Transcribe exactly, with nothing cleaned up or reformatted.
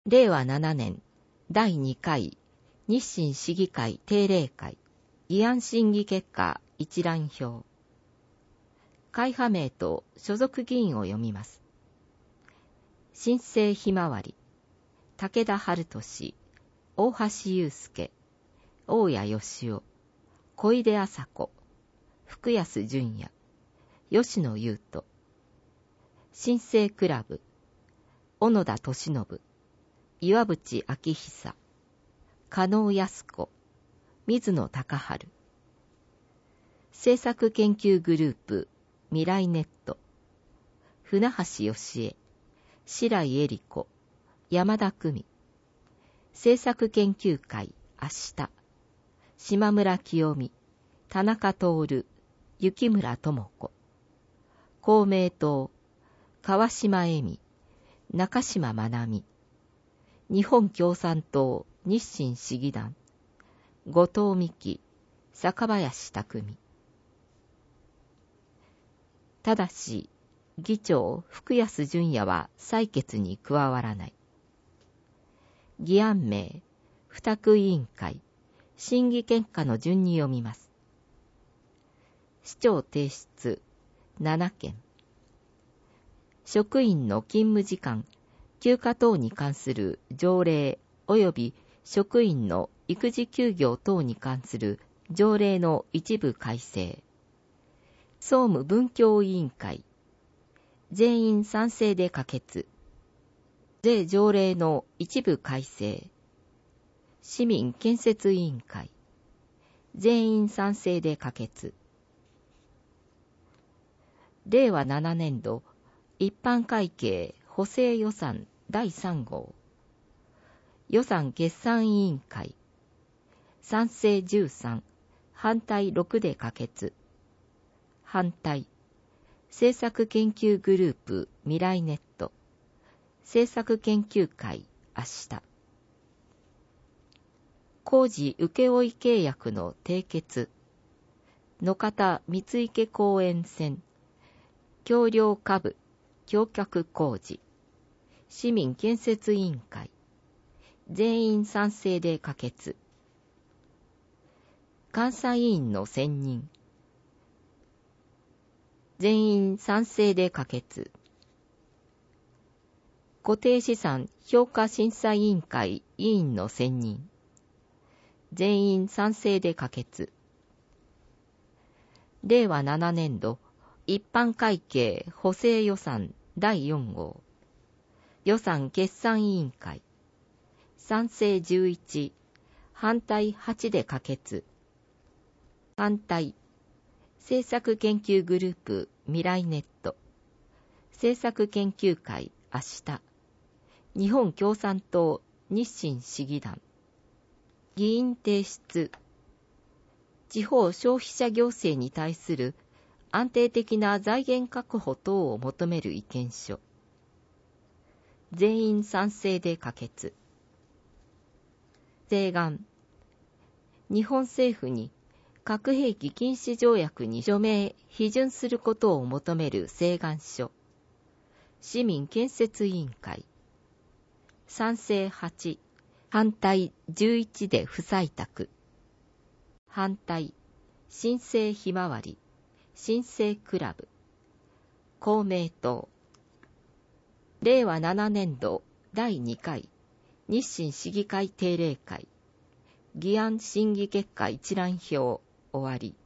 れいわななねんだいにかい日清市議会定例会議案審議結果一覧表。会派名と所属議員を読みます。新生ひまわり、武田春俊、大橋祐介、大谷義夫、小出麻子、福安淳也、吉野優斗。新生クラブ、小野田俊信、岩渕明久、加納靖子、水野隆春。政策研究グループ未来ネット、船橋義恵、白井恵理子、山田久美。政策研究会明日、島村清美、田中徹、雪村智子。公明党川島恵美、中島真奈美。日本共産党日清市議団後藤美希、坂林拓実。ただし議長福安淳也は採決に加わらない。議案名付託委員会審議結果の順に読みます。市長提出ななけん。職員の勤務時間休暇等に関する条例及び職員の育児休業等に関する条例の一部改正。総務文教委員会全員賛成で可決。税条例の一部改正。市民建設委員会全員賛成で可決。れいわななねんど一般会計補正予算だいさん号予算決算委員会賛成じゅうさん、反対ろくで可決。反対政策研究グループ未来ネット政策研究会明日。工事請負契約の締結。野方三池公園線橋梁下部橋脚工事。市民建設委員会全員賛成で可決。監査委員の選任全員賛成で可決。固定資産評価審査委員会委員の選任全員賛成で可決。れいわななねんど一般会計補正予算だいよん号予算決算委員会賛成じゅういち、反対はちで可決。反対政策研究グループ未来ネット政策研究会明日日本共産党日清市議団議員提出。地方消費者行政に対する安定的な財源確保等を求める意見書全員賛成で可決。請願日本政府に核兵器禁止条約に署名・批准することを求める請願書市民建設委員会賛成はち、反対じゅういちで不採択。反対新生ひまわり新生クラブ公明党。れいわななねんどだいにかい日清市議会定例会議案審議結果一覧表終わり。